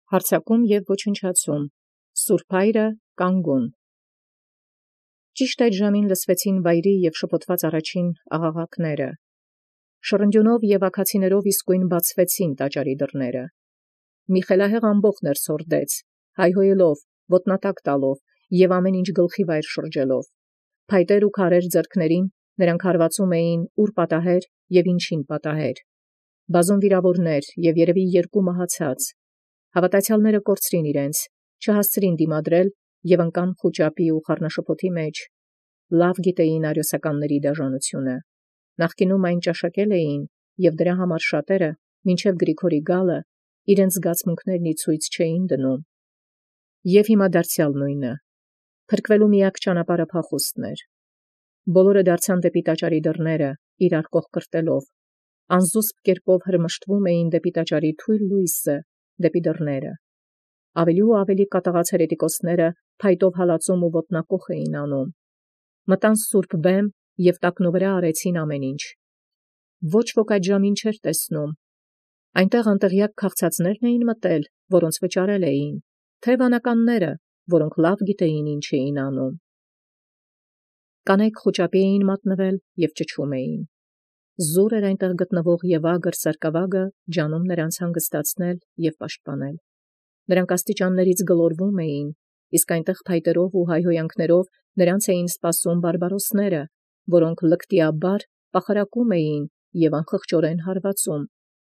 Հարձակում և ոչնչացում, Սուրբ Հայրը կանգուն։ Ճիշտ այդ ժամին լսվեցին վայրի և շփոթված առաջին աղաղակները։ Շռնդյունով և աքացիներով իսկույն բացվեցին տաճարի դռները։ Մի խելահեղ ամբոխ ներս հորդեց, հայհոյելով, ոտնատակ տալով և ամեն ինչ գլխի վայր շրջելով։ Փայտեր ու քարեր ձեռքներին նրանք հարվածում էին ուր պատահեր և ինչին պատահեր։ Բազում վիրավորներ և երևի երկու մահացած։ Հավատացյալները կորցրին իրենց, չհասցրին դիմադրել և ընկան խուճապի ու խառնաշփոթի մեջ։ Լավ գիտեին արիոսականների դաժանությունը։ Նախկինում այն ճաշակել էին, և դրա համար շատերը, մինչև Գրիգորի գալը, իրենց զգացմունքներն ի ցույց չէին դնում։ Եվ հիմա դարձյալ նույնը։ Փրկվելու միակ ճանապարհը փախուստն էր։ Բոլորը դարձան դեպի տաճարի դռները, իրար կողկրտելով։ Անզուսպ կերպով հրմշտվում էին դեպի տաճարի թույլ լույսը, դեպի դռները։ Ավելի ու ավելի կատաղած հերետիկոսները փայտով հալածում ու ոտնակոխ էին անում։ Մտան սուրբ բեմ և տակնուվրա արեցին ամեն ինչ։ Ոչ ոք այդ ժամին չէր տեսնում։ Այնտեղ անտեղյակ քաղցածնե՞րն էին մտել, որոնց վճարել էին, թե վանականները, որոնք լավ գիտեին ինչ էին անում։ Կանայք խուճապի էին մատնվել և ճչում էին։ Զուր էր այնտեղ գտնվող Եվագր սարկավագը ջանում նրանց հանգստացնել և պաշտպանել։ Նրանք աստիճաններից գլորվում էին, իսկ այնտեղ փայտերով ու հայհոյանքներով նրանց էին սպասում բարբարոսները, որոնք լկտիաբար պախարակում էին և անխղճորեն հարվածում։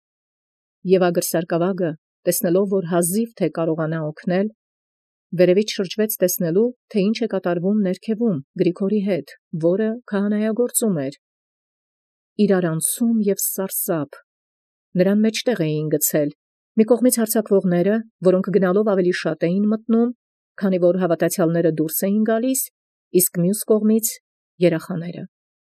Եվագր սարկավագը, տեսնելով, որ հազիվ թե կարողանա օգնել, վերևից շրջվեց տեսնելու, թե ինչ է կատարվում ներքևում Գրիգորի հետ, որը քահանայագործում էր։ Իրար անցում և սարսափ։ Նրան մեջտեղ էին գցել, մի կողմից հարձակվողները, որոնք գնալով ավելի շատ էին մտնում, քանի որ հավատացյալները դուրս էին գալիս, իսկ մյուս կողմից երախաները։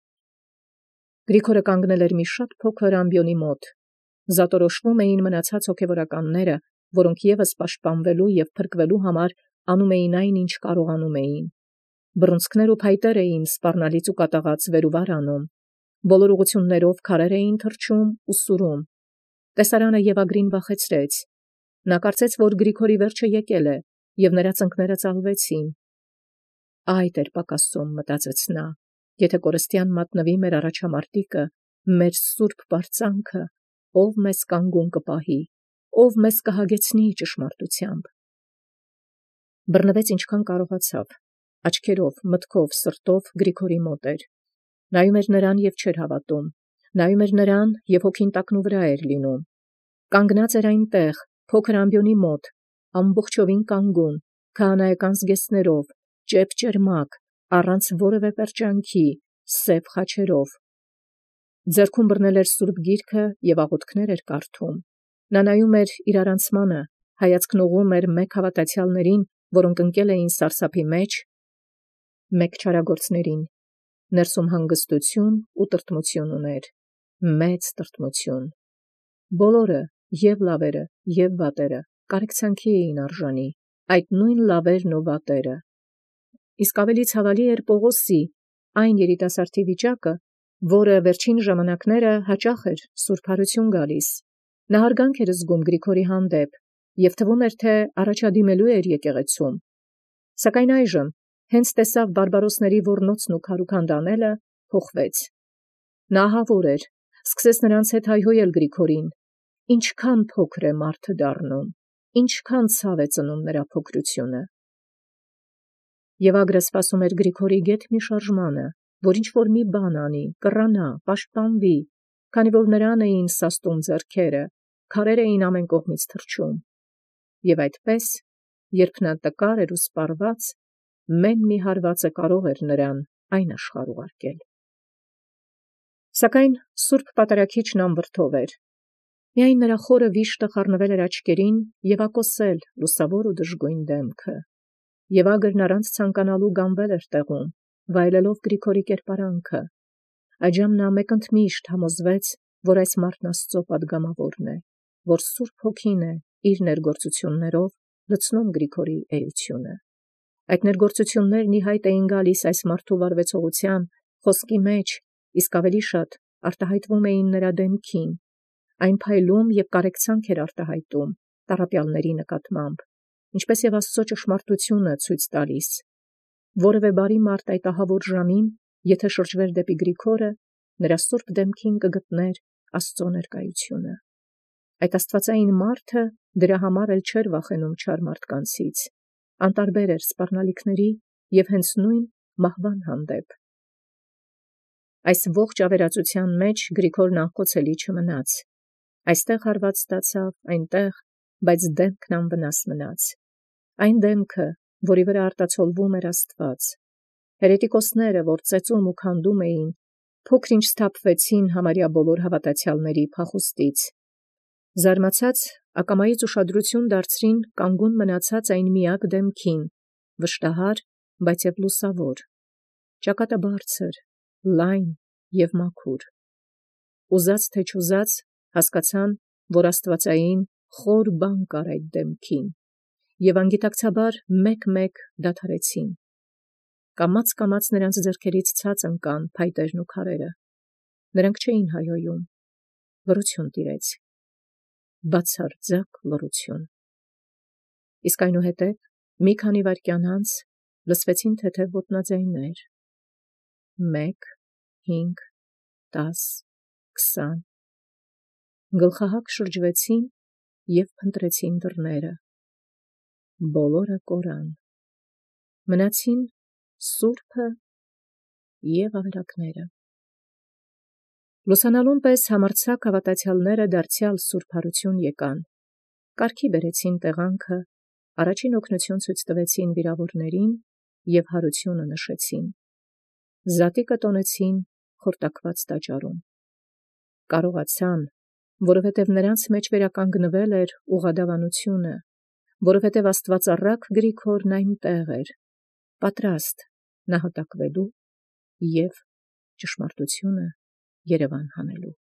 Գրիգորը կանգնել էր մի շատ փոքր ամբիոնի մոտ։ Զատորոշվում էին մնացած հոգևորականները, որոնք ևս պաշտպանվելու և փրկվելու համար անում էին այն, ինչ կարողանում էին։ Բռունցքներ ու փայտեր էին սպառնալից ու կատաղած վեր ու վար անում։ Բոլոր ուղղություններով քարեր էին թռչում ու սուրում։ Տեսարանը Եվագրին վախեցրեց։ Նա կարծեց, որ Գրիգորի վերջը եկել է, և նրա ծնկները ծալվեցին։ Այ Տեր-Պակասում, մտածեց նա, եթե կորստյան մատնվի մեր առաջամարտիկը, մեր սուրբ պարծանքը, ով մեզ կանգուն կպահի, ով մեզ կհագեցնի ճշմարտությամբ։ Բռնվեց ինչքան կարողացավ, աչքերով, մտքով, սրտով Գրիգորի մոտ էր։ Նայում էր նրան և չէր հավատում, նայում էր նրան և հոգին տակնուվրա էր լինում։ Կանգնած էր այնտեղ, փոքր ամբիոնի մոտ, ամբողջովին կանգուն, քահանայական զգեստներով, ճեպճերմակ, առանց որևէ պերճանքի, սև խաչերով։ Ձեռքում բռնել էր սուրբ գիրքը և աղոթքներ էր կարդում։ Նա նայում էր իրար անցմանը, հայացքն ուղղում էր մեկ հավատացյալներին, որոնք ընկել էին սարսափի մեջ, մեկ չարագործներին։ Ներսում հանգստություն ու տրտմություն ուներ, մեծ տրտմություն։ Բոլորը, և լավերը, և վատերը, կարեկցանքի էին արժանի, այդ նույն լավերն ու վատերը։ Իսկ ավելի ցավալի էր Պողոսի, այն երիտասարդի վիճակը, որը վերջին ժամանակները հաճախ էր սուրբարություն գալիս։ Նա հարգանք էր զգում Գրիգորի հանդեպ և թվում էր, թե առաջադիմելու էր եկեղեցում։ Սակայն այժմ, հենց տեսավ բարբարոսների ոռնոցն ու քարուքանդանելը, փոխվեց։ Նա ահավոր էր, սկսեց նրանց հետ հայհոյել Գրիգորին. ինչքան փոքր է մարդը դառնում, ինչքան ցավ է ծնում նրա փոքրությունը։ Եվագրը սպասում էր Գրիգորի գեթ մի շարժմանը, որ ինչ-որ մի բան անի, կռանա, պաշտպանվի, քանի որ նրան էին սաստում ձեռքերը, քարեր էին ամեն կողմից թռչում։ Եվ այդպես, երբ նա տկար էր ու սպառված, մեն մի հարվածը կարող էր նրան այն աշխարհ ուղարկել։ Սակայն սուրբ պատարագիչն անվրդով էր։ Միայն նրա խորը վիշտը խառնվել էր աչքերին և ակոսել լուսավոր ու դժգույն դեմքը։ Եվագրն առանց ցանկանալու գանվել էր տեղում, վայելելով Գրիգորի կերպարանքը։ Այժմ նա մեկընդմիշտ համոզվեց, որ այս մարդն Աստծո պատգամավորն է, որ Սուրբ Հոգին է իր ներգործություններով լցնում Գրիգորի էությունը։ Այդ ներգործություններն ի հայտ էին գալիս այս մարդու վարվեցողության, խոսքի մեջ, իսկ ավելի շատ արտահայտվում էին նրա դեմքին։ Այն փայլում և կարեկցանք էր արտահայտում, տառապյալների նկատմամբ, ինչպես եւ Աստծո ճշմարտությունը ցույց տալիս։ Որևէ բարի մարդ այդ ահավոր ժամին, եթե շրջվեր դեպի Գրիգորը, նրա սուրբ դեմքին կգտներ Աստծո ներկայությունը։ Այդ աստվածային մարդը դրա համար էլ չէր վախենում չար մարդկանցից, անտարբեր էր սպառնալիքների եւ հենց նույն մահվան հանդեպ։ Այս ողջ ավերածության մեջ Գրիգորն անկոծելի չմնաց։ Այստեղ հարված ստացավ, այնտեղ, բայց դեմքն անվնաս մնաց։ Այն դեմքը, որի վրա արտացոլվում էր Աստված։ Հերետիկոսները, որ ծեծում ու քանդում էին, փոքր-ինչ սթափվեցին համարյա բոլոր հավատացյալների փախուստից։ Զարմացած ակամայից ուշադրություն դարձրին կանգուն մնացած այն միակ դեմքին, վշտահար, բայց եւ լուսավոր, ճակատը բարձր, լայն եւ մաքուր։ Ուզած թե չուզած հասկացան, որ աստվածային խոր բան կար այդ դեմքին, եւ անգիտակցաբար մեկ-մեկ դադարեցին։ Կամաց նրանց ձեռքերից ցած ընկան փայտերն ու քարերը։ Նրանք չէին հայոյում։ Լռություն տիրեց։ Բացարձակ լռություն։ Իսկ այնուհետև մի քանի վայրկյան անց լսվեցին թեթև ոտնաձայներ. 1, 5, 10, 20 Գլխահակ շրջվեցին եւ փնտրեցին դռները։ Բոլորը կորան։ Մնացին սուրբը եւ ավերակները։ Լուսանալուն պես համարձակ հավատացյալները դարձյալ սուրբարություն եկան, կարգի բերեցին տեղանքը, առաջին օգնություն ցույց տվեցին վիրավորներին եւ հարությունը նշեցին։ Զատիկը տոնեցին խորտակված տաճարում։ Կարողացան, որովհետև նրանց մեջ վերականգնվել էր ուղղադավանությունը, որովհետև Աստվածառակ Գրիգորն այնտեղ էր, պատրաստ նահատակվելու և ճշմարտությունը երևան հանելու։